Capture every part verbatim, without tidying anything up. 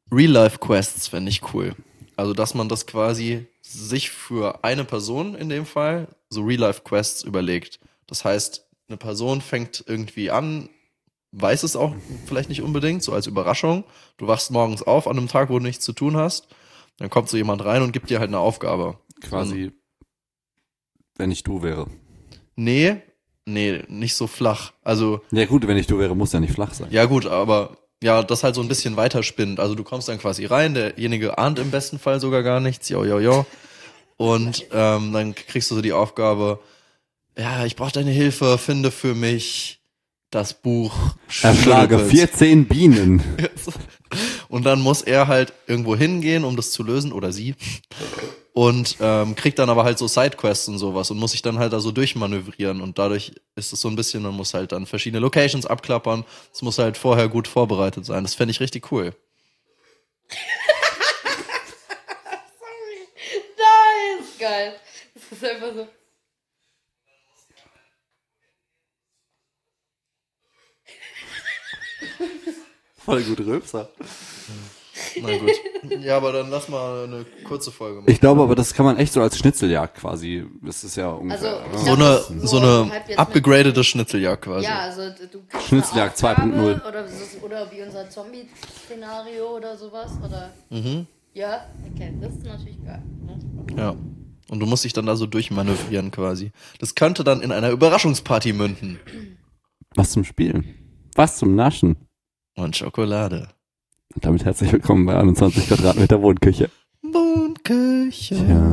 Real-Life-Quests fände ich cool. Also, dass man das quasi sich für eine Person in dem Fall so Real-Life-Quests überlegt. Das heißt, eine Person fängt irgendwie an, weiß es auch vielleicht nicht unbedingt, so als Überraschung. Du wachst morgens auf an einem Tag, wo du nichts zu tun hast. Dann kommt so jemand rein und gibt dir halt eine Aufgabe. Quasi, wenn ich du wäre. Nee, nee, nicht so flach. Also, Ja gut, wenn ich du wäre, muss ja nicht flach sein. ja gut, aber ja, das halt so ein bisschen weiterspinnt. Also du kommst dann quasi rein, derjenige ahnt im besten Fall sogar gar nichts, jo, jo, jo. Und ähm, dann kriegst du so die Aufgabe, ja, ich brauche deine Hilfe, finde für mich das Buch Erschlage Schnuddels. vierzehn Bienen. Und dann muss er halt irgendwo hingehen, um das zu lösen, oder sie. Und ähm, kriegt dann aber halt so Sidequests und sowas und muss sich dann halt da so durchmanövrieren. Und dadurch ist es so ein bisschen, man muss halt dann verschiedene Locations abklappern. Es muss halt vorher gut vorbereitet sein. Das fände ich richtig cool. Sorry. Nein, ist geil. Das ist einfach so. Voll gut Rülpser. Na gut. Ja, aber dann lass mal eine kurze Folge machen. Ich glaube aber, das kann man echt so als Schnitzeljagd quasi, das ist ja ungefähr. Also, ich So glaub, eine, das ist so halb eine jetzt abgegradete Schnitzeljagd quasi. Ja, also du kriegst Schnitzeljagd eine Aufgabe zwei Punkt null. Oder, oder wie unser Zombie-Szenario oder sowas. Oder Mhm. ja, okay, das ist natürlich geil. Ne? Ja. Und du musst dich dann da so durchmanövrieren quasi. Das könnte dann in einer Überraschungsparty münden. Was zum Spielen? Was zum Naschen? Und Schokolade. Und damit herzlich willkommen bei einundzwanzig Quadratmeter Wohnküche. Wohnküche.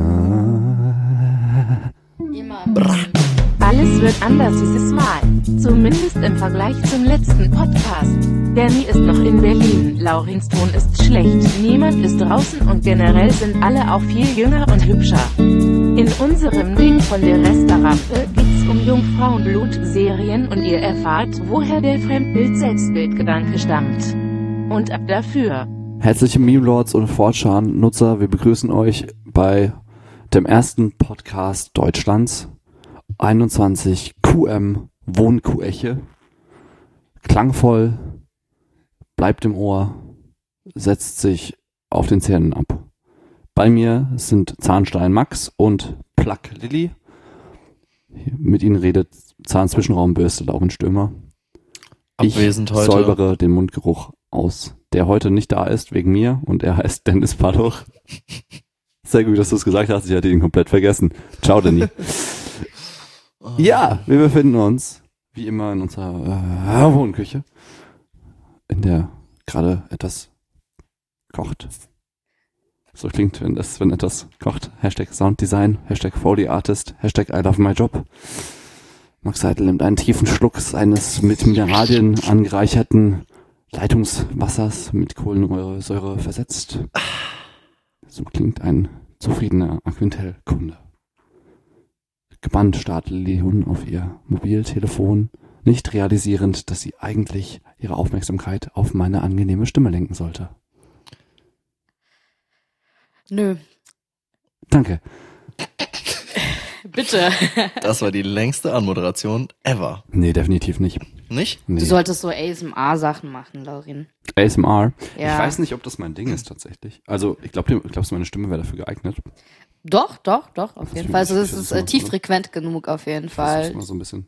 Ja. Immer. Alles wird anders dieses Mal. Zumindest im Vergleich zum letzten Podcast. Danny ist noch in Berlin, Laurins Ton ist schlecht, niemand ist draußen und generell sind alle auch viel jünger und hübscher. In unserem Ding von der Restaurante geht's um Jungfrauenblut-Serien und ihr erfahrt, woher der Fremdbild-Selbstbildgedanke stammt. Und ab dafür. Herzliche Meme-Lords und four chan-Nutzer, wir begrüßen euch bei dem ersten Podcast Deutschlands. einundzwanzig Q M Wohnkueche. Klangvoll, bleibt im Ohr, setzt sich auf den Zähnen ab. Bei mir sind Zahnstein Max und Plug Lilly. Mit ihnen redet Zahnzwischenraumbürste Lauren Stürmer. Abwesend ich heute. säubere den Mundgeruch aus, der heute nicht da ist wegen mir und er heißt Dennis Paluch. Sehr gut, dass du es gesagt hast, ich hatte ihn komplett vergessen. Ciao, Danny. Ja, wir befinden uns, wie immer, in unserer äh, Wohnküche, in der gerade etwas kocht. So klingt, wenn das, wenn etwas kocht. Hashtag Sounddesign, Hashtag Foley Artist, Hashtag I love my job. Max Seidel nimmt einen tiefen Schluck seines mit Mineralien angereicherten Leitungswassers mit Kohlensäure versetzt. So klingt ein zufriedener Aquintel-Kunde. Gebannt starrt Leon auf ihr Mobiltelefon, nicht realisierend, dass sie eigentlich ihre Aufmerksamkeit auf meine angenehme Stimme lenken sollte. Nö. Danke. Bitte. Das war die längste Anmoderation ever. Nee, definitiv nicht. Nicht? Nee. Du solltest so A S M R-Sachen machen, Laurin. A S M R. Ja. Ich weiß nicht, ob das mein Ding ist tatsächlich. Also ich glaube, glaubst du, meine Stimme wäre dafür geeignet? Doch, doch, doch, auf Das jeden ist Fall. Also mir- es das ist ist äh, mal- tieffrequent genug auf jeden Ich versuch's Fall. mal so ein bisschen.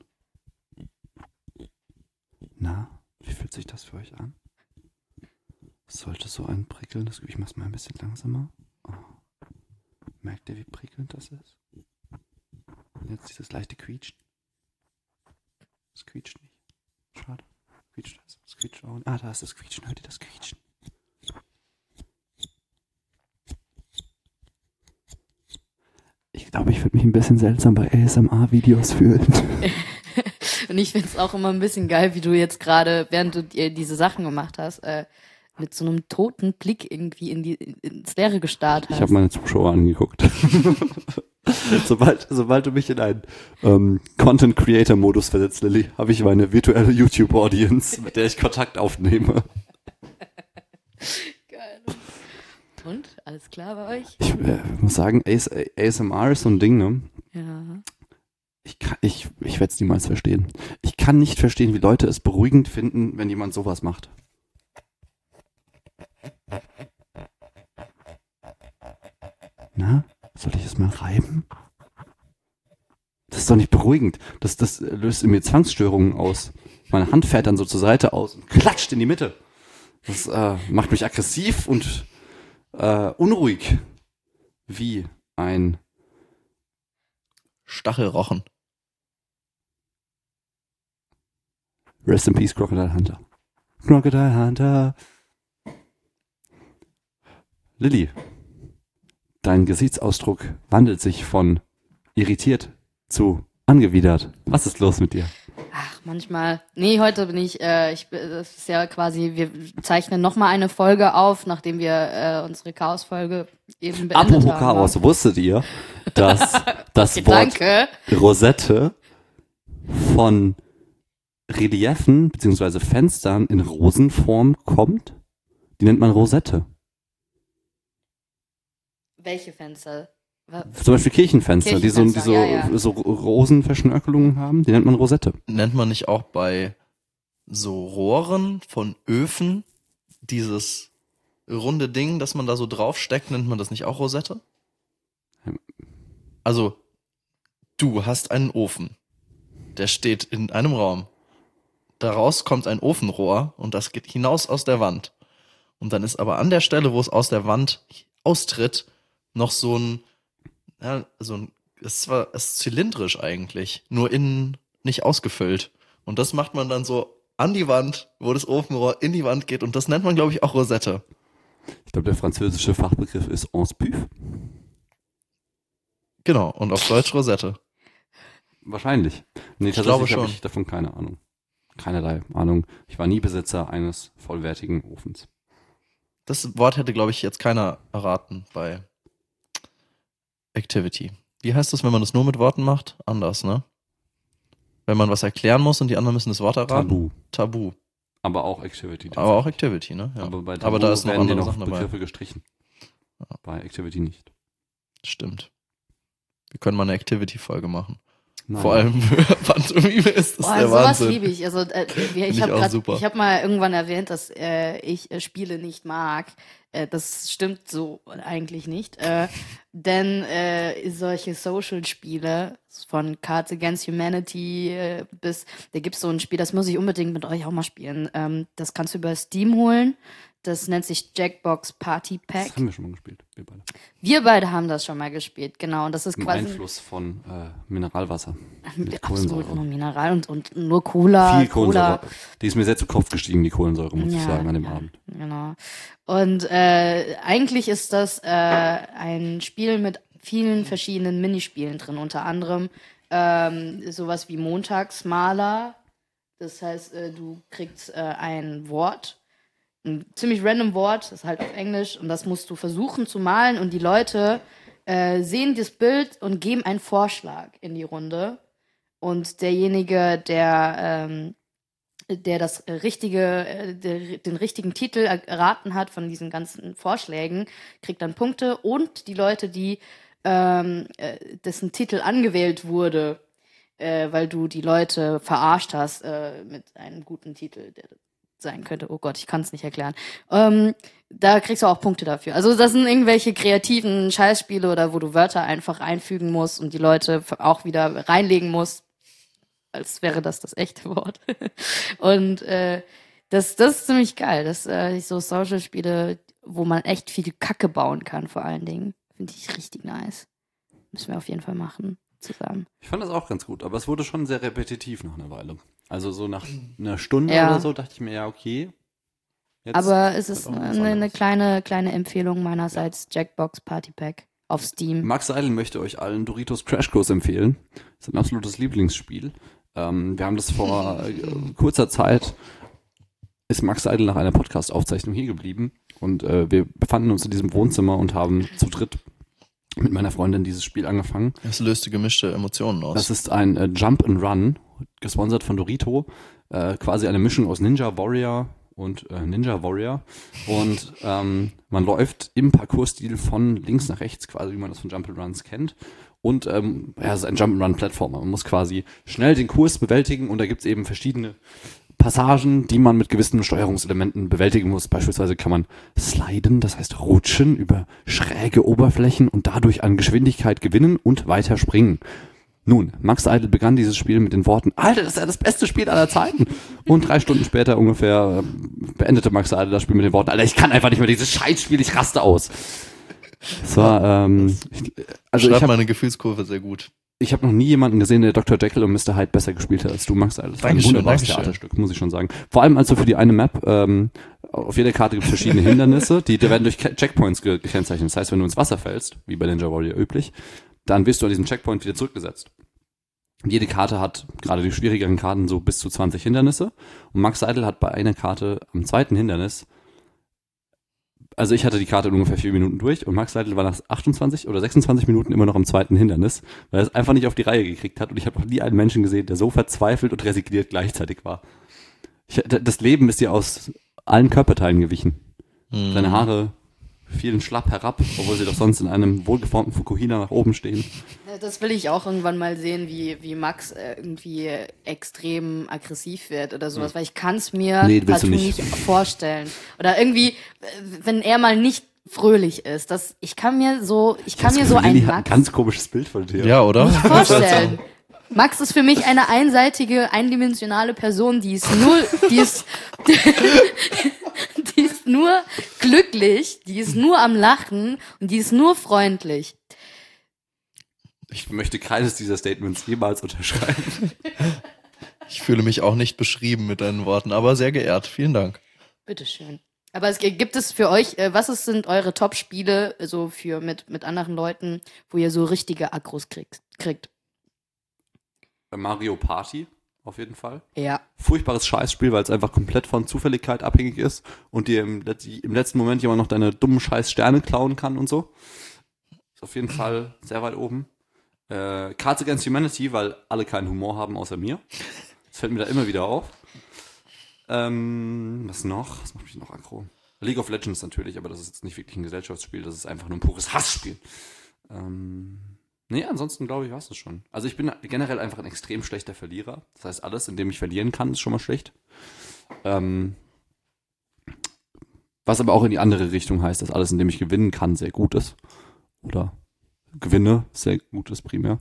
Na, wie fühlt sich das für euch an? Sollte so ein prickelndes, ich mach's mal ein bisschen langsamer. Oh. Merkt ihr, wie prickelnd das ist? Und jetzt dieses leichte Quietschen. Es quietscht nicht. Schade. Quietscht das? Es quietscht auch nicht. Ah, da ist das Quietschen. Hört ihr das Quietschen? Ich glaube, ich würde mich ein bisschen seltsam bei A S M R-Videos fühlen. Und ich finde es auch immer ein bisschen geil, wie du jetzt gerade, während du dir diese Sachen gemacht hast, äh, mit so einem toten Blick irgendwie in die, ins Leere gestarrt hast. Ich habe meine Zuschauer angeguckt. sobald, sobald du mich in einen ähm, Content-Creator-Modus versetzt, Lilly, habe ich meine virtuelle YouTube-Audience, mit der ich Kontakt aufnehme. Geil. Und? Alles klar bei euch? Ich äh, muss sagen, A S M R ist so ein Ding, ne? Ja. Ich, kann- ich, ich werde es niemals verstehen. Ich kann nicht verstehen, wie Leute es beruhigend finden, wenn jemand sowas macht. Na, soll ich es mal reiben? Das ist doch nicht beruhigend. Das, das löst in mir Zwangsstörungen aus. Meine Hand fährt dann so zur Seite aus und klatscht in die Mitte. Das äh, macht mich aggressiv und äh, unruhig. Wie ein Stachelrochen. Rest in Peace, Crocodile Hunter. Crocodile Hunter. Lilly, dein Gesichtsausdruck wandelt sich von irritiert zu angewidert. Was ist los mit dir? Ach, manchmal. Nee, heute bin ich, äh, ich bin- das ist ja quasi, wir zeichnen nochmal eine Folge auf, nachdem wir äh, unsere Chaos-Folge eben beendet Apropos haben. Chaos, wusstet ihr, dass das Okay, Wort danke. Rosette von Reliefen bzw. Fenstern in Rosenform kommt? Die nennt man Rosette. Welche Fenster? Wa- Zum Beispiel Kirchenfenster, die so, die so, Kirchenfenster, ja, ja. so Rosenverschnörkelungen haben, die nennt man Rosette. Nennt man nicht auch bei so Rohren von Öfen dieses runde Ding, das man da so draufsteckt, nennt man das nicht auch Rosette? Also, du hast einen Ofen. Der steht in einem Raum. Daraus kommt ein Ofenrohr und das geht hinaus aus der Wand. Und dann ist aber an der Stelle, wo es aus der Wand austritt, noch so ein, ja, so ein, es ist zwar, es ist zylindrisch eigentlich, nur innen nicht ausgefüllt. Und das macht man dann so an die Wand, wo das Ofenrohr in die Wand geht. Und das nennt man, glaube ich, auch Rosette. Ich glaube, der französische Fachbegriff ist Enspuf. Genau, und auf Deutsch Rosette. Wahrscheinlich. Nee, Ich tatsächlich glaube habe schon. ich davon keine Ahnung. Keinerlei Ahnung. Ich war nie Besitzer eines vollwertigen Ofens. Das Wort hätte, glaube ich, jetzt keiner erraten bei Activity. Wie heißt das, wenn man das nur mit Worten macht? Anders, ne? Wenn man was erklären muss und die anderen müssen das Wort erraten? Tabu. Tabu. Aber auch Activity. Aber auch Activity, ne? Ja. Aber, bei Tabu Aber da ist noch werden dir andere noch Sachen dabei. Begriffe gestrichen. Bei Activity nicht. Stimmt. Wir können mal eine Activity-Folge machen. Nein. Vor allem für Pantomime ist das Boah, der sowas Wahnsinn. liebe ich. Also äh, wir- ich ich habe auch grad- super. ich habe mal irgendwann erwähnt, dass äh, ich äh, Spiele nicht mag. Äh, das stimmt so eigentlich nicht. Äh, denn äh, solche Social-Spiele von Cards Against Humanity äh, bis, da gibt's so ein Spiel, das muss ich unbedingt mit euch auch mal spielen. Ähm, das kannst du über Steam holen. Das nennt sich Jackbox Party Pack. Das haben wir schon mal gespielt, wir beide. Wir beide haben das schon mal gespielt, genau. Und das ist Im quasi Einfluss von äh, Mineralwasser. Mit absolut Kohlensäure. nur Mineral und, und nur Cola. Viel Kohlensäure. Cola. Die ist mir sehr zu Kopf gestiegen, die Kohlensäure, muss ich sagen, an dem ja, Abend. Genau. Und äh, eigentlich ist das äh, ein Spiel mit vielen verschiedenen Minispielen drin, unter anderem ähm, sowas wie Montagsmaler. Das heißt, äh, du kriegst äh, ein Wort, ein ziemlich random Wort, das ist halt auf Englisch, und das musst du versuchen zu malen, und die Leute äh, sehen das Bild und geben einen Vorschlag in die Runde. Und derjenige, der ähm, der das äh, richtige, äh, der, den richtigen Titel erraten hat von diesen ganzen Vorschlägen, kriegt dann Punkte, und die Leute, die ähm, äh, dessen Titel angewählt wurde, äh, weil du die Leute verarscht hast äh, mit einem guten Titel, der sein könnte. Oh Gott, ich kann es nicht erklären. Ähm, da kriegst du auch Punkte dafür. Also das sind irgendwelche kreativen Scheißspiele, oder wo du Wörter einfach einfügen musst und die Leute auch wieder reinlegen musst, als wäre das das echte Wort. Und äh, das, das ist ziemlich geil. Das äh, so Social-Spiele, wo man echt viel Kacke bauen kann, vor allen Dingen. Finde ich richtig nice. Müssen wir auf jeden Fall machen, zusammen. Ich fand das auch ganz gut, aber es wurde schon sehr repetitiv nach einer Weile. Also so nach einer Stunde Ja. oder so dachte ich mir, ja, okay. Jetzt Aber es wird ist auch was eine, eine anderes. kleine, kleine Empfehlung meinerseits, Jackbox Party Pack auf Steam. Max Seidel möchte euch allen Doritos Crash Course empfehlen. Das ist ein absolutes Lieblingsspiel. Ähm, wir haben das vor äh, kurzer Zeit, ist Max Seidel nach einer Podcast-Aufzeichnung hier geblieben, und äh, wir befanden uns in diesem Wohnzimmer und haben zu dritt mit meiner Freundin dieses Spiel angefangen. Es löste gemischte Emotionen aus. Das ist ein äh, Jump and Run, gesponsert von Dorito, äh, quasi eine Mischung aus Ninja Warrior und äh, Ninja Warrior, und ähm, man läuft im Parcours-Stil von links nach rechts, quasi wie man das von Jump and Runs kennt, und ähm, ja, es ist ein Jump and Run Plattformer. Man muss quasi schnell den Kurs bewältigen, und da gibt es eben verschiedene Passagen, die man mit gewissen Steuerungselementen bewältigen muss. Beispielsweise kann man sliden, das heißt rutschen über schräge Oberflächen und dadurch an Geschwindigkeit gewinnen und weiter springen. Nun, Max Idle begann dieses Spiel mit den Worten, Alter, das ist ja das beste Spiel aller Zeiten. Und drei Stunden später ungefähr äh, beendete Max Idle das Spiel mit den Worten, Alter, ich kann einfach nicht mehr dieses Scheißspiel, ich raste aus. Das war, ähm, ich, also Schreibt ich habe meine Gefühlskurve sehr gut. ich hab noch nie jemanden gesehen, der Doktor Jekyll und Mister Hyde besser gespielt hat als du, Max Idle. Das war ein Dankeschön, wunderbares Dankeschön. Theaterstück, muss ich schon sagen. Vor allem also für die eine Map, ähm, auf jeder Karte gibt es verschiedene Hindernisse, die, die werden durch Ke- Checkpoints ge- gekennzeichnet. Das heißt, wenn du ins Wasser fällst, wie bei Ninja Warrior üblich, dann wirst du an diesem Checkpoint wieder zurückgesetzt. Und jede Karte hat, gerade die schwierigeren Karten, so bis zu zwanzig Hindernisse. Und Max Idle hat bei einer Karte am zweiten Hindernis, also ich hatte die Karte in ungefähr vier Minuten durch und Max Idle war nach achtundzwanzig oder sechsundzwanzig Minuten immer noch am zweiten Hindernis, weil er es einfach nicht auf die Reihe gekriegt hat. Und ich habe noch nie einen Menschen gesehen, der so verzweifelt und resigniert gleichzeitig war. Ich, das Leben ist dir aus allen Körperteilen gewichen. Hm. Seine Haare fielen schlapp herab, obwohl sie doch sonst in einem wohlgeformten Fukuhila nach oben stehen. Ja, das will ich auch irgendwann mal sehen, wie, wie Max äh, irgendwie extrem aggressiv wird oder sowas, weil ich kann es mir Nee, willst du partout nicht. nicht vorstellen. Oder irgendwie, äh, wenn er mal nicht fröhlich ist, das, ich kann mir so, ich kann Das mir so Gefühl, Lilly einen hat ein Max ganz komisches Bild von dir. Ja, oder? vorstellen. Max ist für mich eine einseitige, eindimensionale Person, die ist nur, die ist, die ist nur glücklich, die ist nur am Lachen und die ist nur freundlich. Ich möchte keines dieser Statements jemals unterschreiben. Ich fühle mich auch nicht beschrieben mit deinen Worten, aber sehr geehrt. Vielen Dank. Bitteschön. Aber es gibt es für euch, äh, was ist, sind eure Top-Spiele, so für mit, mit anderen Leuten, wo ihr so richtige Aggros kriegt? kriegt? Mario Party, auf jeden Fall. Ja. Furchtbares Scheißspiel, weil es einfach komplett von Zufälligkeit abhängig ist und dir im, Let- im letzten Moment jemand noch deine dummen scheiß Sterne klauen kann und so. Ist auf jeden Fall sehr weit oben. Äh, Cards Against Humanity, weil alle keinen Humor haben außer mir. Das fällt mir da immer wieder auf. Ähm, was noch? Was macht mich noch aggro? League of Legends natürlich, aber das ist jetzt nicht wirklich ein Gesellschaftsspiel, das ist einfach nur ein pures Hassspiel. Ähm, nee, ansonsten glaube ich, war es das schon. Also ich bin generell einfach ein extrem schlechter Verlierer. Das heißt, alles, in dem ich verlieren kann, ist schon mal schlecht. Ähm, was aber auch in die andere Richtung heißt, dass alles, in dem ich gewinnen kann, sehr gut ist. Oder gewinne, sehr gut ist primär.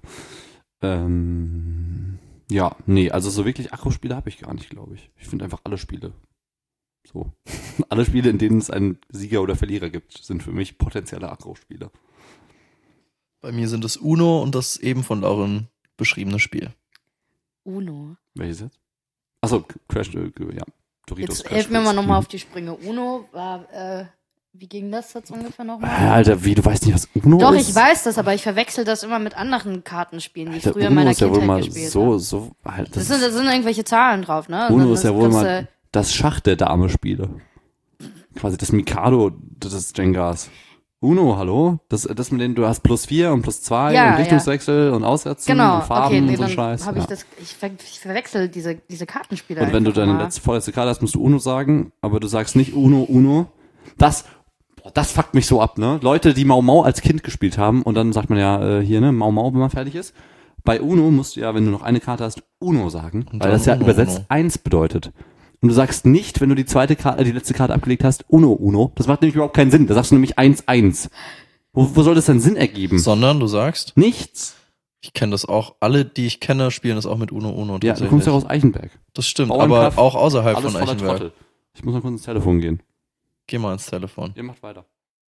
Ähm, ja, nee, also so wirklich Aggro-Spiele habe ich gar nicht, glaube ich. Ich finde einfach alle Spiele so. Alle Spiele, in denen es einen Sieger oder Verlierer gibt, sind für mich potenzielle Aggro-Spiele. Bei mir sind es Uno und das eben von Lauren beschriebene Spiel. Uno. Welches jetzt? Achso, Crash, äh, ja. Doritos Jetzt Crash helft mir mal Blitz. nochmal Mhm. auf die Sprünge. Uno war, äh, wie ging das jetzt ungefähr Äh, nochmal? Alter, wie, du weißt nicht, was Uno Doch, ist? ich weiß das, aber ich verwechsel das immer mit anderen Kartenspielen, die ich Alter, früher in Uno meiner ist ja wohl Kindheit mal gespielt so, habe. so, halt, Das das sind, ist, das sind irgendwelche Zahlen drauf, ne? Und Uno dann ist ja wohl kannst mal du- das Schach der Dame-Spiele. Quasi das Mikado des Jengars. Uno, hallo? Das, das mit denen du hast plus vier und plus zwei Ja, und Richtungswechsel und Aussetzen Genau, und Farben okay, nee, und so dann Scheiß. habe ich Ja. das, ich, ver ich verwechsel diese, diese Kartenspiele Und wenn du einfach deine immer. letzte, vorletzte Karte hast, musst du Uno sagen, aber du sagst nicht Uno, Uno. Das, boah, das fuckt mich so ab, ne? Leute, die Mau Mau als Kind gespielt haben und dann sagt man ja, äh, hier, ne, Mau Mau, wenn man fertig ist. Bei Uno musst du ja, wenn du noch eine Karte hast, Uno sagen, Und weil dann das ja Uno, übersetzt Uno. eins bedeutet. Und du sagst nicht, wenn du die zweite Karte, die letzte Karte abgelegt hast, Uno, Uno. Das macht nämlich überhaupt keinen Sinn. Da sagst du nämlich eins, eins. Wo, wo soll das denn Sinn ergeben? Sondern du sagst, Nichts. ich kenne das auch, alle, die ich kenne, spielen das auch mit Uno Uno. Ja, du tatsächlich. kommst ja aus Eichenberg. Das stimmt, Bauernkraft, aber auch außerhalb Alles von voller Eichenberg. Trottel. Ich muss mal kurz ins Telefon gehen. Geh mal ins Telefon. Ihr macht weiter.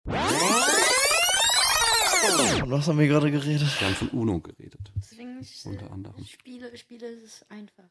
Und was haben wir gerade geredet? Wir haben von Uno geredet. Deswegen ich, Unter anderem. Spiele, Spiele ist einfach.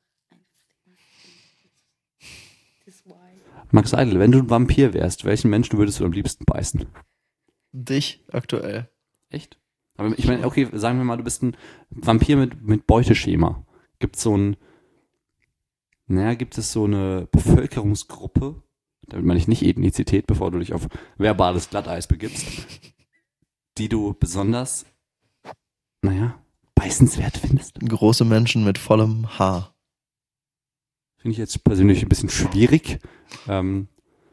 Das ist why. Max Idle, wenn du ein Vampir wärst, welchen Menschen würdest du am liebsten beißen? Dich aktuell. Echt? Aber ich meine, okay, sagen wir mal, du bist ein Vampir mit, mit Beuteschema. Gibt es so ein, naja, gibt es so eine Bevölkerungsgruppe, damit meine ich nicht Ethnizität, bevor du dich auf verbales Glatteis begibst, die du besonders, naja, beißenswert findest? Große Menschen mit vollem Haar. Finde ich jetzt persönlich ein bisschen schwierig. Ähm,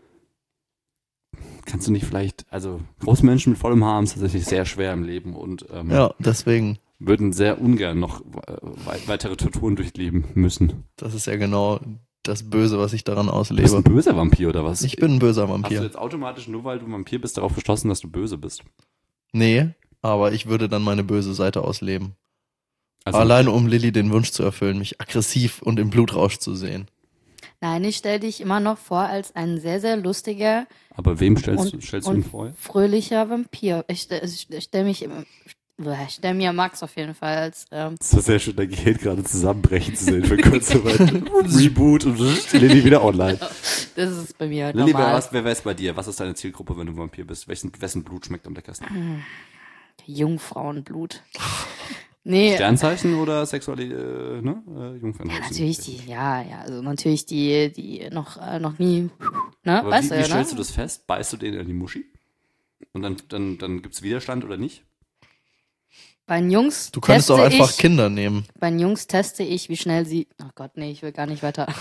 kannst du nicht vielleicht, also große Menschen mit vollem Haar haben es tatsächlich sehr schwer im Leben und ähm, Ja, deswegen. würden sehr ungern noch äh, wei- weitere Torturen durchleben müssen. Das ist ja genau das Böse, was ich daran Du bist ein auslebe. böser Vampir oder was? Ich bin ein böser Hast du Vampir. jetzt automatisch, nur weil du Vampir bist, darauf geschlossen, dass du böse bist? Nee, aber ich würde dann meine böse Seite ausleben. Also, Alleine um Lilly den Wunsch zu erfüllen, mich aggressiv und im Blutrausch zu sehen. Nein, ich stelle dich immer noch vor als ein sehr, sehr lustiger aber wem stellst, und, du, stellst du ihn und vor? fröhlicher Vampir. Ich, stell- ich, ich stelle mich immer, ich stelle mir Max auf jeden Fall als, ähm, Es war sehr schön, dein Gehirn gerade zusammenbrechen zu sehen für kurz Reboot und Lilly wieder online. das ist bei mir halt Lilly, wer, normal. was, wer weiß bei dir? Was ist deine Zielgruppe, wenn du Vampir bist? Wessen, wessen Blut schmeckt am leckersten? Jungfrauenblut. Nee, Sternzeichen oder sexuelle, äh, ne? Äh, Jungfernhäutchen? ja, natürlich die, ja, ja, also natürlich die, die noch, äh, noch nie, ne, Aber weißt wie, du, wie stellst ne? du das fest? Beißt du den in die Muschi? Und dann, dann, dann gibt's Widerstand oder nicht? Bei den Jungs Du könntest auch teste einfach ich, Kinder nehmen. bei den Jungs teste ich, wie schnell sie, oh Gott, nee, ich will gar nicht weiter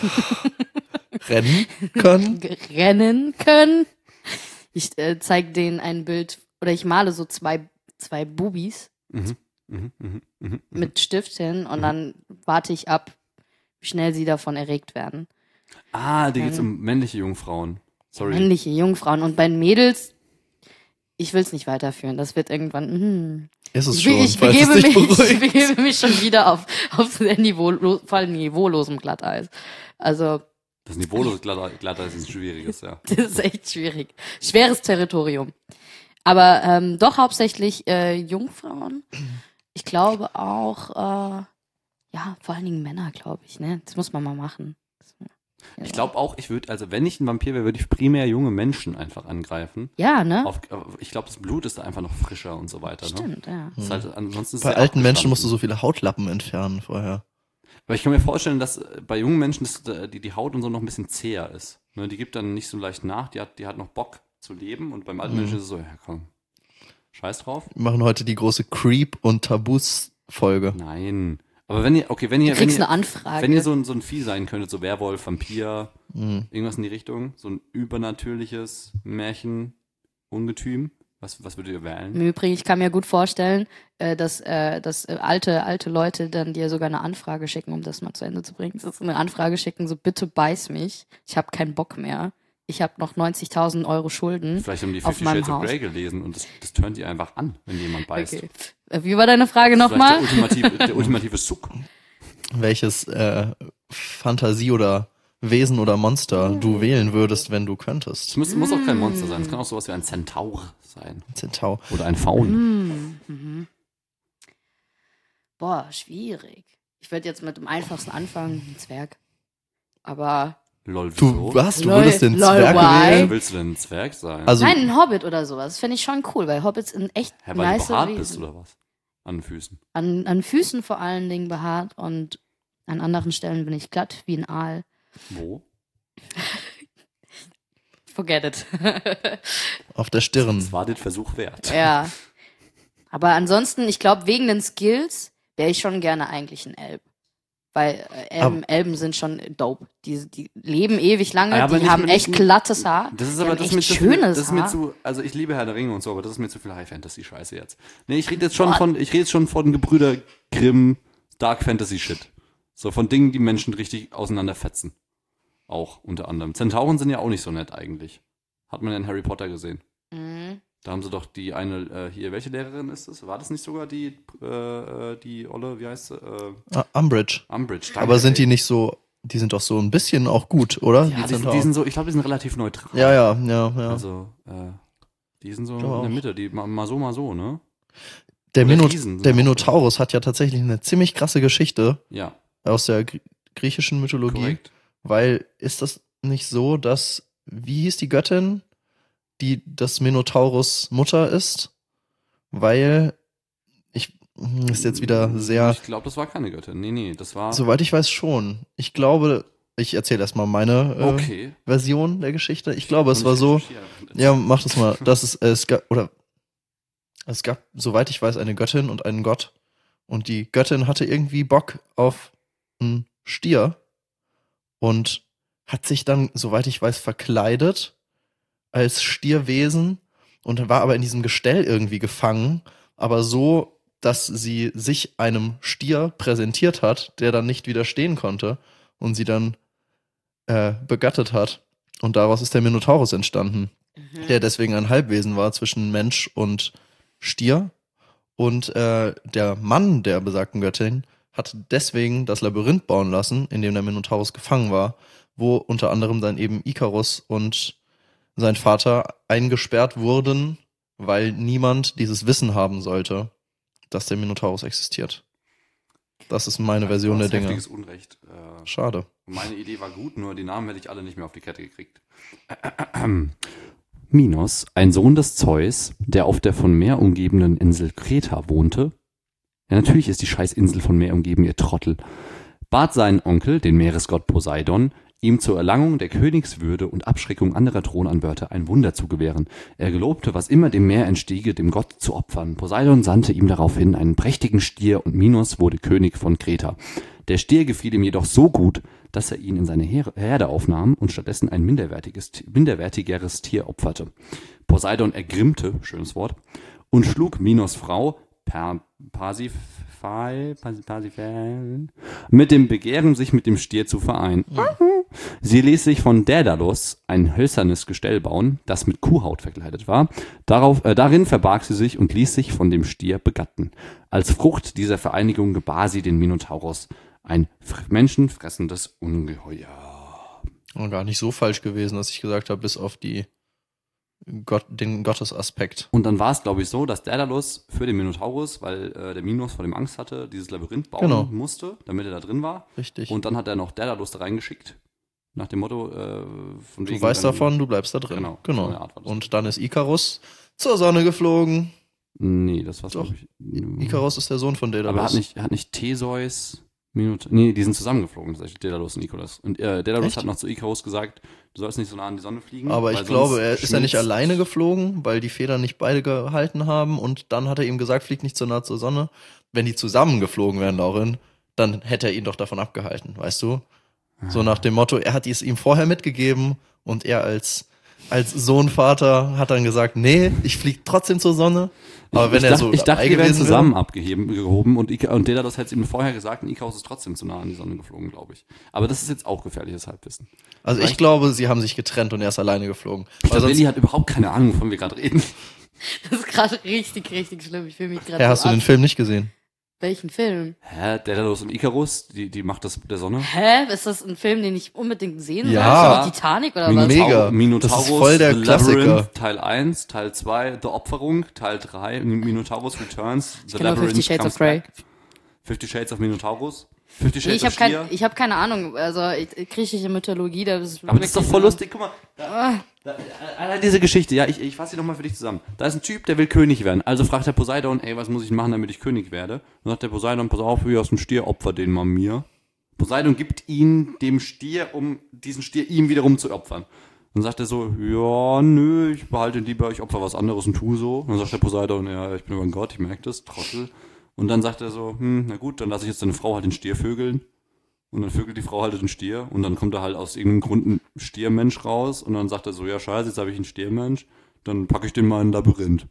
Rennen können. rennen können. Ich äh, zeige denen ein Bild, oder ich male so zwei, zwei Bubis Mhm. Mhm. Mhm. Mhm. mit Stift hin und Mhm. dann warte ich ab, wie schnell sie davon erregt werden. Ah, da geht's um männliche Jungfrauen. Sorry. Männliche Jungfrauen. Und bei den Mädels, ich will es nicht weiterführen. Das wird irgendwann. Hm. Ist es Ich, schon, be- ich, falls es begebe dich mich, ich beruhigt. begebe mich schon wieder auf, auf sehr niveau, voll niveaulosem Glatteis. Also, Das niveaulose Glatter, Glatter ist ein schwieriges, ja. das ist echt schwierig. Schweres Territorium. Aber ähm, doch hauptsächlich äh, Jungfrauen. Ich glaube auch, äh, ja, vor allen Dingen Männer, glaube ich. Ne? Das muss man mal machen. Das- Ich glaube auch, ich würde, also wenn ich ein Vampir wäre, würde ich primär junge Menschen einfach angreifen. Ja, ne? Auf, ich glaube, das Blut ist da einfach noch frischer und so weiter. Ne? Stimmt, ja. Das ist halt, ansonsten ist es Bei sehr alten Menschen musst du abgestanden. so viele Hautlappen entfernen vorher. Aber ich kann mir vorstellen, dass äh, bei jungen Menschen das, äh, die, die Haut und so noch ein bisschen zäher ist. Ne, die gibt dann nicht so leicht nach, die hat, die hat noch Bock zu leben und beim alten Mhm. Menschen ist es so, ja komm, scheiß drauf. Wir machen heute die große Creep- und Tabus-Folge. Nein. Aber wenn ihr, okay, wenn ihr, Du wenn kriegst ihr, eine Anfrage. wenn ihr so ein, so ein Vieh sein könntet, so Werwolf, Vampir, Mhm. irgendwas in die Richtung, so ein übernatürliches Märchen, Ungetüm, was, was würdet ihr wählen? Im Übrigen, ich kann mir gut vorstellen, äh, dass, äh, dass äh, alte, alte Leute dann dir sogar eine Anfrage schicken, um das mal zu Ende zu bringen. Das ist eine Anfrage schicken, so bitte beiß mich. Ich habe keinen Bock mehr. Ich habe noch neunzigtausend Euro Schulden. Vielleicht haben die auf Fifty meinem Shades of Haus. Grey gelesen und das, das turnt die einfach an, wenn jemand beißt. Okay. Äh, Wie war deine Frage Das ist nochmal? vielleicht Der ultimative, der ultimative Suck. Welches äh, Fantasie oder Wesen oder Monster du wählen würdest, wenn du Es könntest. muss, muss auch kein Monster sein. Es kann auch sowas wie ein Zentaur sein. Zentau. Oder ein Faun. Hm, mhm. Boah, schwierig. Ich würde jetzt mit dem einfachsten anfangen, ein Zwerg. Aber Lol, Du wieso? was? Du Lol, würdest den lol, Zwerg why? wählen? Warum willst du denn ein Zwerg sein? Also, nein, ein Hobbit oder sowas. Finde ich schon cool, weil Hobbits sind echt Hä, weil nice du behaart bist Wesen. oder was? An den Füßen. An, an Füßen vor allen Dingen behaart und an anderen Stellen bin ich glatt wie ein Aal. Wo? Forget it. auf der Stirn. Das war den Versuch wert. Ja. Aber ansonsten, ich glaube, wegen den Skills wäre ich schon gerne eigentlich ein Elb. Weil äh, Elben, Elben sind schon dope. Die, die leben ewig lange, Ja, aber die nicht haben mit- echt nicht- glattes Haar. Das ist die aber haben das ist echt mir zu viel, schönes das ist mir Haar. zu, also ich liebe Herr der Ringe und so, aber das ist mir zu viel High Fantasy Scheiße jetzt. Nee, ich rede jetzt schon What? von, ich rede jetzt schon von Gebrüder Grimm Dark Fantasy Shit. So von Dingen, die Menschen richtig auseinanderfetzen. Auch unter anderem. Zentauren sind ja auch nicht so nett eigentlich. Hat man ja in Harry Potter gesehen. Mhm. Da haben sie doch die eine, äh, hier, welche Lehrerin ist das? War das nicht sogar die, äh, äh, die Olle, wie heißt sie? Äh, Ah, Umbridge. Umbridge. Danke, Aber sind ey. die nicht so, die sind doch so ein bisschen auch gut, oder? Ja, die, sind, Zentauren. die sind so, ich glaube, die sind relativ neutral. ja, ja, ja, ja. Also, äh, die sind so Ich in glaube der auch. Mitte, die mal, mal so, mal so, ne? der, oder Mino Riesen sind der auch- Minotaurus hat ja tatsächlich eine ziemlich krasse Geschichte Ja, aus der gr griechischen Mythologie. korrekt. Weil ist das nicht so, dass, wie hieß die Göttin, die das Minotaurus Mutter ist? Weil, ich, ist jetzt wieder sehr, Ich glaube, das war keine Göttin. Nee, nee, das war. soweit ich weiß schon. Ich glaube, ich erzähle erstmal meine äh, Okay. Version der Geschichte. Ich glaube, es Und war ich so, recherchiere. ja, mach das mal, dass es, es gab, oder, es gab, soweit ich weiß, eine Göttin und einen Gott. Und die Göttin hatte irgendwie Bock auf einen Stier und hat sich dann, soweit ich weiß, verkleidet als Stierwesen und war aber in diesem Gestell irgendwie gefangen, aber so, dass sie sich einem Stier präsentiert hat, der dann nicht widerstehen konnte und sie dann äh, begattet hat. Und daraus ist der Minotaurus entstanden, Mhm. der deswegen ein Halbwesen war zwischen Mensch und Stier. Und äh, der Mann der besagten Göttin hat deswegen das Labyrinth bauen lassen, in dem der Minotaurus gefangen war, wo unter anderem dann eben Ikarus und sein Vater eingesperrt wurden, weil niemand dieses Wissen haben sollte, dass der Minotaurus existiert. Das ist meine Also, Version du der hast Dinge. heftiges Unrecht. Äh, Schade. meine Idee war gut, nur die Namen hätte ich alle nicht mehr auf die Kette gekriegt. Minos, ein Sohn des Zeus, der auf der von Meer umgebenen Insel Kreta wohnte. Ja, natürlich ist die Scheißinsel von Meer umgeben, ihr Trottel. Bat seinen Onkel, den Meeresgott Poseidon, ihm zur Erlangung der Königswürde und Abschreckung anderer Thronanwärter ein Wunder zu gewähren. Er gelobte, was immer dem Meer entstiege, dem Gott zu opfern. Poseidon sandte ihm daraufhin einen prächtigen Stier und Minos wurde König von Kreta. Der Stier gefiel ihm jedoch so gut, dass er ihn in seine Her- Herde aufnahm und stattdessen ein minderwertiges, minderwertigeres Tier opferte. Poseidon ergrimmte, schönes Wort, und schlug Minos Frau per Parsifal, Parsifal, mit dem Begehren, sich mit dem Stier zu vereinen. Sie ließ sich von Daedalus ein hölzernes Gestell bauen, das mit Kuhhaut verkleidet war. Darauf, äh, darin verbarg sie sich und ließ sich von dem Stier begatten. Als Frucht dieser Vereinigung gebar sie den Minotaurus, ein fr- menschenfressendes Ungeheuer. Und gar nicht so falsch gewesen, dass ich gesagt habe, bis auf die Gott, den Gottesaspekt. Und dann war es, glaube ich, so, dass Daedalus für den Minotaurus, weil äh, der Minos vor dem Angst hatte, dieses Labyrinth bauen Genau. musste, damit er da drin war. Richtig. Und dann hat er noch Daedalus da reingeschickt. Nach dem Motto, äh, von du wegen, weißt wenn- davon, du bleibst da drin. Genau, genau. so eine Art war das. Und dann ist Ikarus zur Sonne geflogen. Nee, das war's, Doch. glaube ich. Ikarus ist der Sohn von Daedalus. Aber hat nicht, hat nicht Theseus, Minot nee, die sind zusammengeflogen, tatsächlich, Daedalus und Ikarus. Und äh, Daedalus Echt? hat noch zu Ikarus gesagt, du sollst nicht so nah an die Sonne fliegen. Aber weil ich glaube, er sonst ist ja nicht schmilzt- alleine geflogen, weil die Federn nicht beide gehalten haben. Und dann hat er ihm gesagt, flieg nicht so nah zur Sonne. Wenn die zusammen geflogen wären, Laurin, dann hätte er ihn doch davon abgehalten, weißt du? So nach dem Motto, er hat es ihm vorher mitgegeben und er als, als Sohnvater hat dann gesagt, nee, ich flieg trotzdem zur Sonne. Aber ich, wenn ich er dachte, so ich dachte, dabei die werden gewesen zusammen wäre, abgeheben, gehoben und, Ika, und Daedalus hätte es ihm vorher gesagt und Ikarus ist trotzdem zu nah an die Sonne geflogen, glaube ich. Aber das ist jetzt auch gefährliches Halbwissen. also ich glaube, sie haben sich getrennt und er ist alleine geflogen. Ich Weil glaube, sonst, Lilly hat überhaupt keine Ahnung, wovon wir gerade reden. Das ist gerade richtig, richtig schlimm. Ich fühle mich gerade ja, so hast du den ab. Film nicht gesehen? Welchen Film? Hä? Daedalus und Ikarus, die, die Macht das der Sonne? Hä? Ist das ein Film, den ich unbedingt sehen Ja. soll? Ist das Titanic oder Mega. was? Mega. Minotaurus, Das ist voll der The Klassiker. Labyrinth, Teil eins, Teil zwei, The Opferung, Teil drei, Minotaurus Returns, The kenn nur Fifty Shades comes of Grey. back. Fifty Shades of Minotaurus, Fifty Nee, Shades ich of habe Stier. kein, ich hab keine Ahnung. Also ich, griechische Mythologie, da ist Aber das ist doch wirklich voll nur- lustig, guck mal. Da, da, allein diese Geschichte, ja, ich, ich fasse sie nochmal für dich zusammen. Da ist ein Typ, der will König werden. Also fragt der Poseidon, ey, was muss ich machen, damit ich König werde? Dann sagt der Poseidon, pass auf, wie aus dem Stier, opfer den mal mir. Poseidon gibt ihn dem Stier, um diesen Stier ihm wiederum zu opfern. Dann sagt er so, ja, nö, ich behalte ihn lieber, ich opfer was anderes und tu so. Dann sagt der Poseidon, ja, ich bin aber ein Gott, ich merke das, Trottel. Und dann sagt er so, hm, na gut, dann lasse ich jetzt deine Frau halt den Stier vögeln. Und dann vögelt die Frau halt den Stier und dann kommt da halt aus irgendeinem Grund ein Stiermensch raus und dann sagt er so, ja scheiße, jetzt habe ich einen Stiermensch, dann packe ich den mal in ein Labyrinth.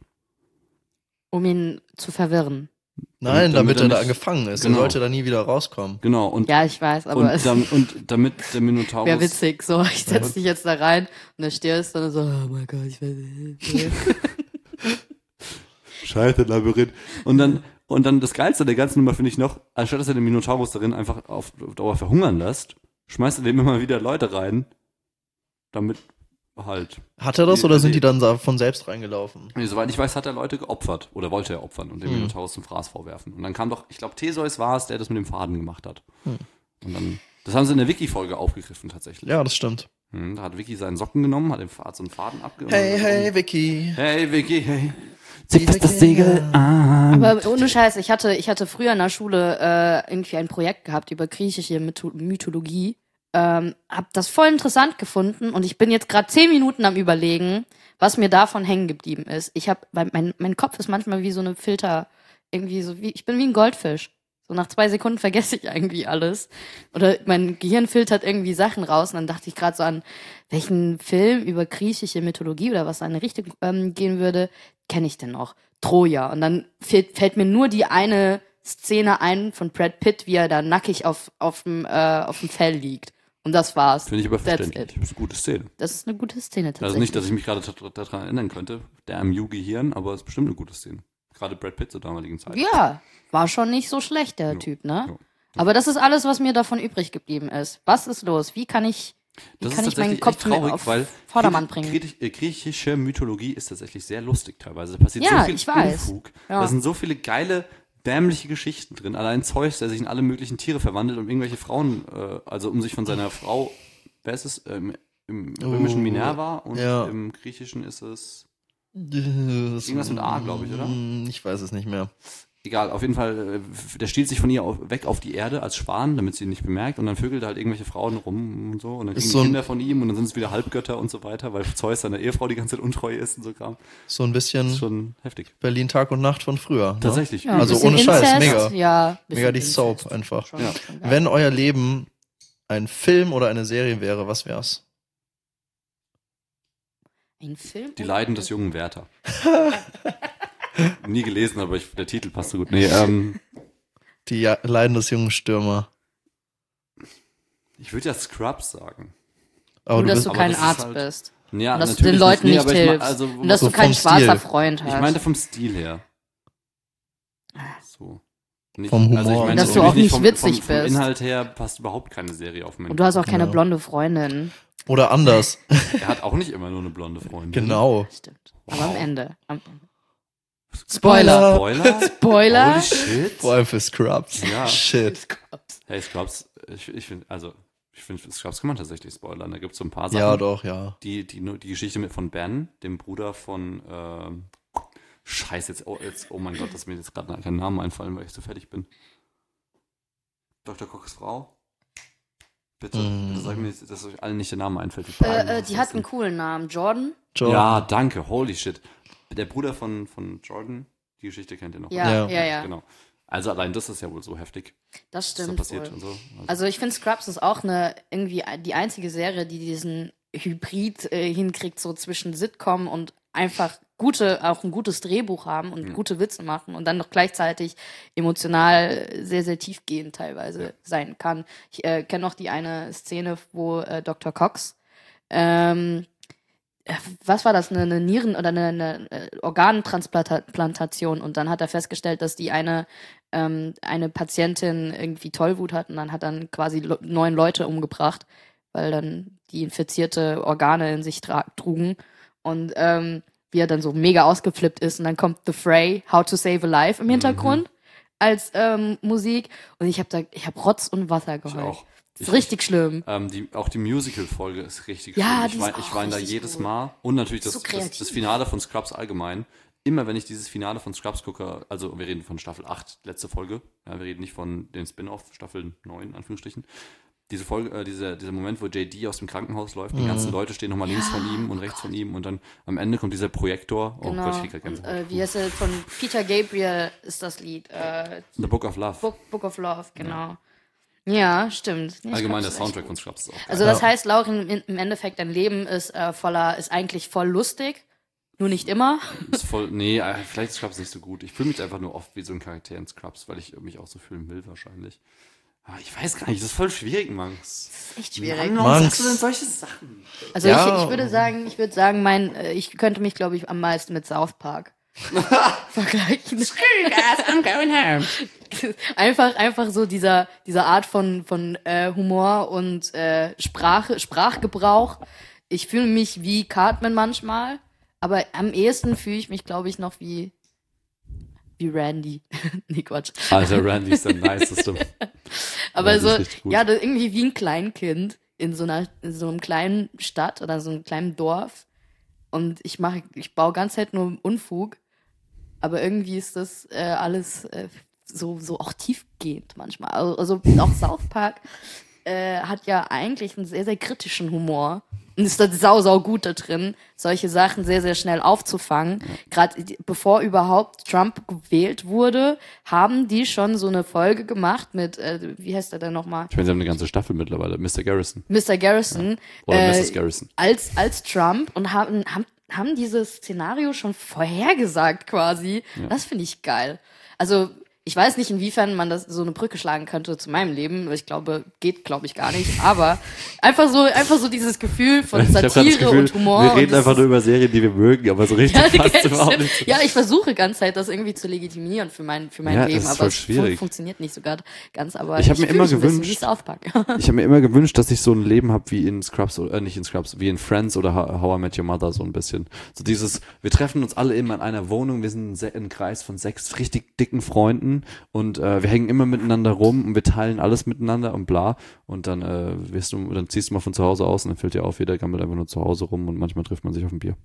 um ihn zu verwirren. Nein, Damit- damit, damit er er da nicht- gefangen ist. Genau. Er sollte da nie wieder rauskommen. Genau, und, Ja, ich weiß, aber und, es dam, und damit der Minotaurus... wäre witzig. So, ich setze dich jetzt da rein und der Stier ist dann so, oh mein Gott, ich weiß nicht. Scheiße, Labyrinth. Und dann, und dann das Geilste der ganzen Nummer finde ich noch, anstatt dass er den Minotaurus darin einfach auf, auf Dauer verhungern lässt, schmeißt er dem immer wieder Leute rein, damit halt... Hat er das Die- oder sind die- die dann da von selbst reingelaufen? Nee, soweit ich weiß, hat er Leute geopfert. Oder wollte er opfern und dem Hm. Minotaurus zum Fraß vorwerfen. Und dann kam doch, ich glaube, Theseus war es, der das mit dem Faden gemacht hat. Hm. Und dann, das haben sie in der Wiki-Folge aufgegriffen tatsächlich. Ja, das stimmt. Hm, da hat Vicky seinen Socken genommen, hat dem Faden so einen Faden abgenommen. Hey, hey, Vicky. Hey, Vicky, hey. Zieh Zieh das Vicky Segel an. Aber ohne Scheiß, ich hatte, ich hatte früher in der Schule äh, irgendwie ein Projekt gehabt über griechische Mytho- Mythologie. Ähm, hab das voll interessant gefunden und ich bin jetzt gerade zehn Minuten am Überlegen, was mir davon hängen geblieben ist. Ich habe, mein, mein Kopf ist manchmal wie so eine Filter, irgendwie so wie, ich bin wie ein Goldfisch. So nach zwei Sekunden vergesse ich irgendwie alles. Oder mein Gehirn filtert irgendwie Sachen raus und dann dachte ich gerade so an, welchen Film über griechische Mythologie oder was in eine Richtung ähm, gehen würde, kenne ich denn noch? Troja. Und dann fällt, fällt mir nur die eine Szene ein von Brad Pitt, wie er da nackig auf, auf dem, äh, auf dem Fell liegt. Und das war's. Finde ich aber That's verständlich. it. Das ist eine gute Szene. Das ist eine gute Szene tatsächlich. Also nicht, dass ich mich gerade tat- daran erinnern könnte, der am Yu-Gehirn, aber es ist bestimmt eine gute Szene. Gerade Brad Pitt zur damaligen Zeit. Ja, war schon nicht so schlecht, der Jo, Typ, ne? jo. Aber das ist alles, was mir davon übrig geblieben ist. Was ist los? Wie kann ich, wie Das kann ist ich meinen tatsächlich Kopf echt traurig, mehr auf weil Vordermann griechisch- bringen? griechisch- äh, griechische Mythologie ist tatsächlich sehr lustig teilweise. Da passiert Ja, so viel ich weiß. Unfug. Ja. Da sind so viele geile, dämliche Geschichten drin. Allein Zeus, der sich in alle möglichen Tiere verwandelt, um irgendwelche Frauen, äh, also um sich von seiner Frau, wer ist es, ähm, im römischen Oh, Minerva und ja. im griechischen ist es, Irgendwas mit A, glaub ich, oder? Ich weiß es nicht mehr. egal, auf jeden Fall, äh, der stiehlt sich von ihr auf, weg auf die Erde als Schwan, damit sie ihn nicht bemerkt und dann vögelt er halt irgendwelche Frauen rum und so und dann kriegen Ist die so ein- Kinder von ihm und dann sind es wieder Halbgötter und so weiter, weil Zeus seiner Ehefrau die ganze Zeit untreu ist und so Kram. So ein Das ist bisschen schon heftig. Berlin Tag und Nacht von früher. Ne? Tatsächlich. Ja, ein Also bisschen ohne Scheiß, Inzest, mega. Ja, bisschen Mega die Inzest. Soap einfach. Schon, Ja. schon geil. Wenn euer Leben ein Film oder eine Serie wäre, was wär's? Ein Film? Die Leiden des jungen Werther. Nie gelesen, aber ich, der Titel passt so gut. Nee, ähm, Die ja- Leiden des jungen Stürmer. ich würde ja Scrubs sagen. Aber Nur, du dass bist, du aber kein das ist Arzt halt- bist. Ja, Und dass du natürlich den Leuten nee, nicht aber ich mein- hilfst. also, Und dass so du kein vom schwarzer Stil. Freund hast. ich meinte vom Stil her. So. Nicht, Vom Humor also ich und meine, so. Dass du auch natürlich nicht vom, witzig vom, vom bist. Inhalt her passt überhaupt keine Serie auf meinen. Und du hast auch keine Genau. blonde Freundin. oder anders. Er hat auch nicht immer nur eine blonde Freundin. Genau. Stimmt. Aber am Wow. Ende. Am Ende. Spoiler. Spoiler? Spoiler. Holy shit. Vor allem für Scrubs. Ja. Shit. Hey, Scrubs, ich, ich finde, also, ich finde, Scrubs kann man tatsächlich spoilern. Da gibt es so ein paar Sachen. Ja, doch, ja. Die, die, die Geschichte mit von Ben, dem Bruder von, ähm, Scheiße, jetzt, oh, jetzt, oh mein Gott, dass mir jetzt gerade kein Name einfallen, weil ich so fertig bin. Doktor Kochs Frau? Bitte, Mm. bitte sag mir, jetzt, dass euch allen nicht der Name einfällt. Die, Äh, fragen, äh, was die ist hat das einen denn? coolen Namen. Jordan? Jordan. Ja, danke, holy shit. Der Bruder von, von Jordan, die Geschichte kennt ihr noch. Ja, Ja. ja, ja. Genau. Also allein das ist ja wohl so heftig, Das was da stimmt passiert wohl. und so. Also, Also ich finde Scrubs ist auch eine irgendwie die einzige Serie, die diesen Hybrid äh, hinkriegt, so zwischen Sitcom und einfach gute, auch ein gutes Drehbuch haben und Mhm. gute Witze machen und dann noch gleichzeitig emotional sehr, sehr tiefgehend teilweise Ja. sein kann. Ich äh, kenne noch die eine Szene, wo äh, Doktor Cox ähm, äh, was war das, eine, eine Nieren- oder eine, eine äh, Organtransplantation und dann hat er festgestellt, dass die eine ähm, eine Patientin irgendwie Tollwut hat und dann hat dann quasi lo- neun Leute umgebracht, weil dann die infizierte Organe in sich tra- trugen und ähm, wie er dann so mega ausgeflippt ist und dann kommt The Fray, How to Save a Life im Hintergrund als ähm, Musik und ich habe da, ich habe Rotz und Wasser ich geheult. auch. Das ist Ich- richtig schlimm. Ähm, die, auch die Musical-Folge ist richtig Ja, schön. die Ich, ist wein, ich auch weine da richtig jedes gut. Mal. Und natürlich das, So das, kreativ. das Finale von Scrubs allgemein. Immer wenn ich dieses Finale von Scrubs gucke, also wir reden von Staffel acht, letzte Folge. Ja, wir reden nicht von den Spin-Off, Staffel neun, Anführungsstrichen. Diese Folge, äh, dieser, dieser Moment, wo J D aus dem Krankenhaus läuft, die Mhm. ganzen Leute stehen nochmal links von ihm und rechts von ihm und dann am Ende kommt dieser Projektor. Oh Genau. Gott, ich krieg grad Und, Gänsehaut. äh, wie heißt er? Von Peter Gabriel ist das Lied. Äh, The Book of Love. Book, Book of Love, genau. Ja, stimmt. Nee, ich Allgemein glaub, der das ist echt Soundtrack von gut. Scrubs ist auch geil. Also das heißt, Lauren, im im Endeffekt, dein Leben ist äh, voller, ist eigentlich voll lustig, nur nicht immer. Ist voll, nee, äh, vielleicht ist Scrubs nicht so gut. Ich fühle mich einfach nur oft wie so ein Charakter in Scrubs, weil ich mich auch so fühlen will wahrscheinlich. Aber ich weiß gar nicht, das ist voll schwierig, Manx. Das ist echt schwierig. Mann, warum Manx. sagst du denn solche Sachen? Also Ja. ich, ich würde sagen, ich würde sagen, mein, äh, ich könnte mich, glaube ich, am meisten mit South Park vergleichen. I'm going home. einfach, einfach so dieser, dieser Art von, von äh, Humor und äh, Sprache, Sprachgebrauch. Ich fühle mich wie Cartman manchmal, aber am ehesten fühle ich mich, glaube ich, noch wie wie Randy. Nee, Quatsch. Alter, Randy ist der niceste. Aber Randy so, ist richtig gut. ja, das irgendwie wie ein Kleinkind in so einer, in so einem kleinen Stadt oder so einem kleinen Dorf. Und ich mache, ich baue ganz halt nur Unfug. Aber irgendwie ist das äh, alles äh, so, so auch tiefgehend manchmal. Also, also auch South Park äh, hat ja eigentlich einen sehr, sehr kritischen Humor. Und ist da sau, sau gut da drin, solche Sachen sehr, sehr schnell aufzufangen. Gerade bevor überhaupt Trump gewählt wurde, haben die schon so eine Folge gemacht mit, äh, wie heißt der denn nochmal? Ich meine, sie haben eine ganze Staffel mittlerweile. Mister Garrison. Mister Garrison. Oder äh, Misses Garrison. Als, als Trump und haben, haben, haben dieses Szenario schon vorhergesagt quasi. Ja. Das finde ich geil. Also, Ich weiß nicht, inwiefern man das so eine Brücke schlagen könnte zu meinem Leben. Ich glaube, geht, glaube ich, gar nicht. Aber einfach so, einfach so dieses Gefühl von Ich hab grad Satire das Gefühl, und Humor. wir und reden das einfach ist- nur über Serien, die wir mögen, aber so richtig Ja, passt die- überhaupt nicht. ja, ich versuche ganz Zeit, das irgendwie zu legitimieren für mein, für mein Ja, Leben, das ist aber voll es fun schwierig. funktioniert nicht so gar ganz. Aber Ich hab mir fühl immer mich ein bisschen gewünscht- wie South Park. Ich habe mir immer gewünscht, dass ich so ein Leben habe wie in Scrubs, oder äh, nicht in Scrubs, wie in Friends oder How, How I Met Your Mother, so ein bisschen. So dieses, wir treffen uns alle immer in einer Wohnung, wir sind ein, Se- ein Kreis von sechs richtig dicken Freunden und äh, wir hängen immer miteinander rum und wir teilen alles miteinander und bla. Und dann äh, wirst du, dann ziehst du mal von zu Hause aus und dann fällt dir auf, jeder gammelt einfach nur zu Hause rum und manchmal trifft man sich auf ein Bier.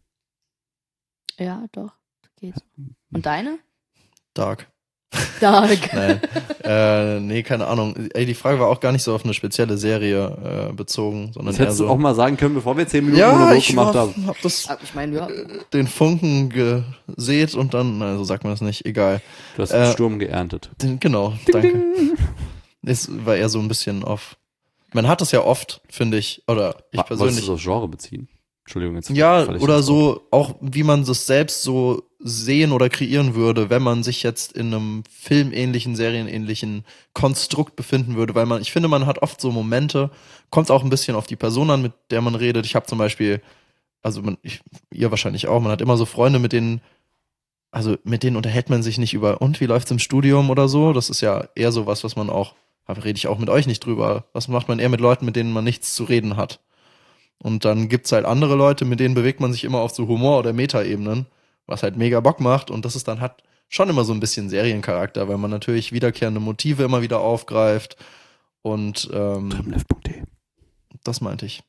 Ja, doch. Geht. Und deine? Dark. Dark. Nein. äh, nee, keine Ahnung. Ey, die Frage war auch gar nicht so auf eine spezielle Serie äh, bezogen, sondern Das eher hättest so. du auch mal sagen können, bevor wir zehn Minuten ja, Monolog ich gemacht war, haben. hab das, Aber ich meine, ja. den Funken gesät und dann, na, so sagt man das nicht, egal. Du hast Äh, einen Sturm geerntet. Den, genau, danke. Es war eher so ein bisschen off. Man hat das ja oft, finde ich, oder ich Wa- persönlich. Wolltest du das Genre beziehen? Entschuldigung, jetzt. Ja, falle ich oder ins Wort. so, auch wie man das selbst so sehen oder kreieren würde, wenn man sich jetzt in einem filmähnlichen, serienähnlichen Konstrukt befinden würde, weil man, ich finde, man hat oft so Momente, kommt auch ein bisschen auf die Person an, mit der man redet. Ich habe zum Beispiel, also man, ich, ihr wahrscheinlich auch, man hat immer so Freunde, mit denen, also mit denen unterhält man sich nicht über, und wie läuft's im Studium oder so. Das ist ja eher so was, was man auch, da rede ich auch mit euch nicht drüber. Was macht man eher mit Leuten, mit denen man nichts zu reden hat? Und dann gibt's halt andere Leute, mit denen bewegt man sich immer auf so Humor- oder Meta-Ebenen, was halt mega Bock macht. Und das ist dann hat schon immer so ein bisschen Seriencharakter, weil man natürlich wiederkehrende Motive immer wieder aufgreift. Und ähm, Trimlift punkt de. das meinte ich.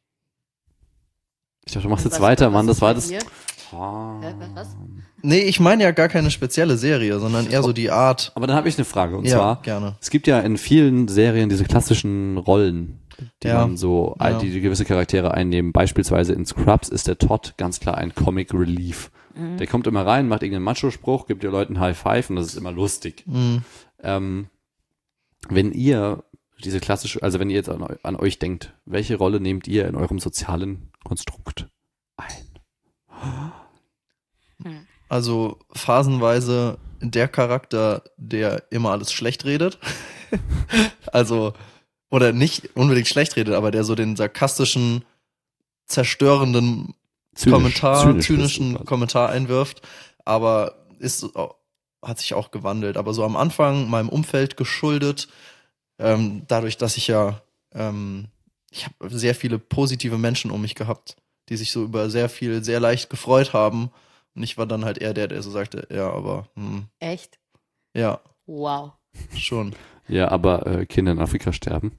Ich dachte, du machst jetzt Was- weiter, was Mann. Das ist war bei das. dir? Ah. Hä, was? Nee, ich meine ja gar keine spezielle Serie, sondern eher so die Art. Aber dann habe ich eine Frage. Und ja, zwar, gerne. es gibt ja in vielen Serien diese klassischen Rollen, die Ja. man so, Ja. die, die gewisse Charaktere einnehmen. Beispielsweise in Scrubs ist der Todd ganz klar ein Comic Relief. Mhm. Der kommt immer rein, macht irgendeinen Macho-Spruch, gibt den Leuten High Five und das ist immer lustig. Mhm. Ähm, wenn ihr diese klassische, also wenn ihr jetzt an, eu- an euch denkt, welche Rolle nehmt ihr in eurem sozialen Konstrukt ein? Also phasenweise der Charakter, der immer alles schlecht redet. Also, oder nicht unbedingt schlecht redet, aber der so den sarkastischen, zerstörenden Zynisch- Kommentar, zynisch bist du zynischen quasi. Kommentar einwirft, aber ist au- hat sich auch gewandelt. Aber so am Anfang meinem Umfeld geschuldet, ähm, dadurch, dass ich ja, ähm, ich habe sehr viele positive Menschen um mich gehabt, die sich so über sehr viel, sehr leicht gefreut haben. Und ich war dann halt eher der, der so sagte, ja, aber, hm, Echt? ja, Wow. schon. Ja, aber äh, Kinder in Afrika sterben.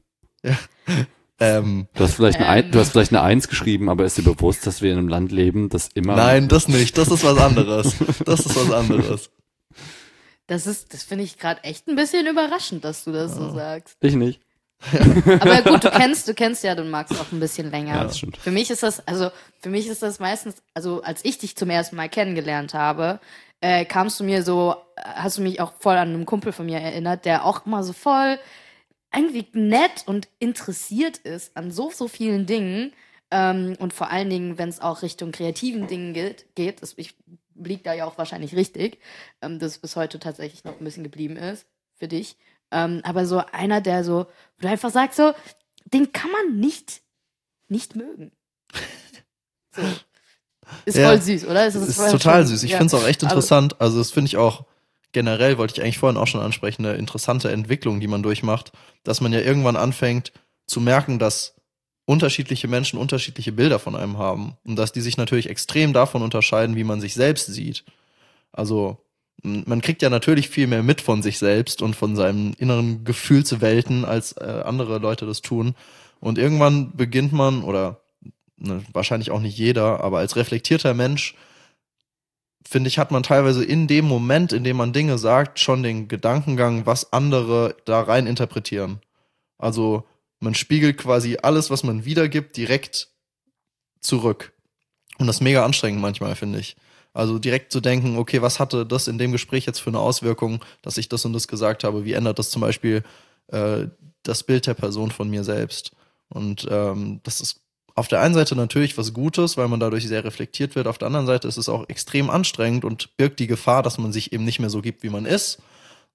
Ähm, Du hast vielleicht eine, Ähm. Ein, du hast vielleicht eine Eins geschrieben, aber ist dir bewusst, dass wir in einem Land leben, das immer... nein, das nicht. Das ist was anderes. Das ist was anderes. Das ist, das finde ich gerade echt ein bisschen überraschend, dass du das so sagst. Ich nicht. Aber gut, du kennst, du kennst ja den Max auch ein bisschen länger. Ja, das stimmt. Für mich ist das, also für mich ist das meistens, also als ich dich zum ersten Mal kennengelernt habe, äh, kamst du mir so, hast du mich auch voll an einen Kumpel von mir erinnert, der auch immer so voll irgendwie nett und interessiert ist an so, so vielen Dingen. Ähm, und vor allen Dingen, wenn es auch Richtung kreativen Dingen geht, geht das, ich liege da ja auch wahrscheinlich richtig, ähm, dass es bis heute tatsächlich noch ein bisschen geblieben ist für dich. Ähm, aber so einer, der so, wo du einfach sagst, so, den kann man nicht, nicht mögen. So. Ist Ja. voll süß, oder? Das ist total süß. Ich ja. finde es auch echt Aber- interessant. Also das finde ich auch generell, wollte ich eigentlich vorhin auch schon ansprechen, eine interessante Entwicklung, die man durchmacht, dass man ja irgendwann anfängt zu merken, dass unterschiedliche Menschen unterschiedliche Bilder von einem haben und dass die sich natürlich extrem davon unterscheiden, wie man sich selbst sieht. Also m- man kriegt ja natürlich viel mehr mit von sich selbst und von seinen inneren Gefühlswelten, als äh, andere Leute das tun. Und irgendwann beginnt man, oder ne, wahrscheinlich auch nicht jeder, aber als reflektierter Mensch, finde ich, hat man teilweise in dem Moment, in dem man Dinge sagt, schon den Gedankengang, was andere da rein interpretieren. Also man spiegelt quasi alles, was man wiedergibt, direkt zurück. Und das ist mega anstrengend manchmal, finde ich. Also direkt zu denken, okay, was hatte das in dem Gespräch jetzt für eine Auswirkung, dass ich das und das gesagt habe? Wie ändert das zum Beispiel äh, das Bild der Person von mir selbst? Und ähm, das ist auf der einen Seite natürlich was Gutes, weil man dadurch sehr reflektiert wird. Auf der anderen Seite ist es auch extrem anstrengend und birgt die Gefahr, dass man sich eben nicht mehr so gibt, wie man ist,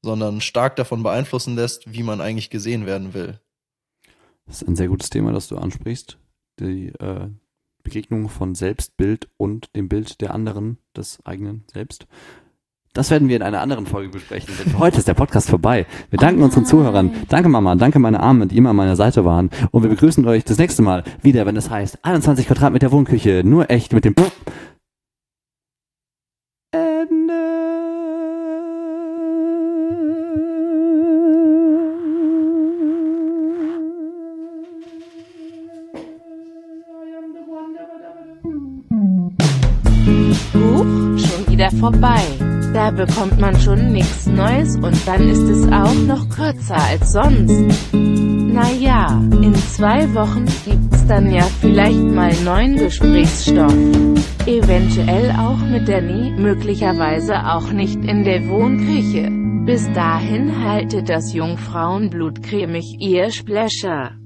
sondern stark davon beeinflussen lässt, wie man eigentlich gesehen werden will. Das ist ein sehr gutes Thema, das du ansprichst. Die äh, Begegnung von Selbstbild und dem Bild der anderen, des eigenen Selbst. Das werden wir in einer anderen Folge besprechen, denn für heute ist der Podcast vorbei. Wir danken oh unseren Zuhörern. Danke Mama, danke meine Armen, die immer an meiner Seite waren. Und wir begrüßen euch das nächste Mal wieder, wenn es heißt einundzwanzig Quadratmeter Wohnküche, nur echt mit dem Ende. Huch, schon wieder vorbei. Da bekommt man schon nichts Neues und dann ist es auch noch kürzer als sonst. Naja, in zwei Wochen gibt's dann ja vielleicht mal neuen Gesprächsstoff. Eventuell auch mit Danny, möglicherweise auch nicht in der Wohnküche. Bis dahin haltet das Jungfrauenblut cremig, ihr Splasher.